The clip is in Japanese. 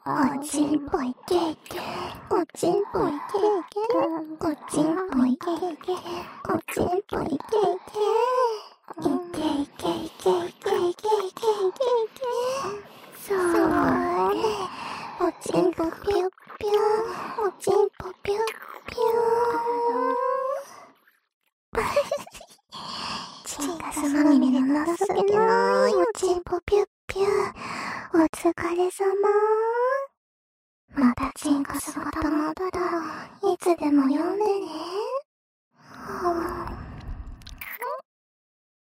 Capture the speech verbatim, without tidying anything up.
おちんぽいケーキ、おちんぽいケーキ、おちんぽいケーキ、おちんぽいケーキ、いけいけいけいけいけいけいけいけ、それ、おちんぽぴゅっぴゅ、おちんぽぴゅっぴゅ。チンカスまみれの情けないおちんぽぴゅっぴゅ、お疲れ様。またチンカスが溜まったらいつでも呼んでね。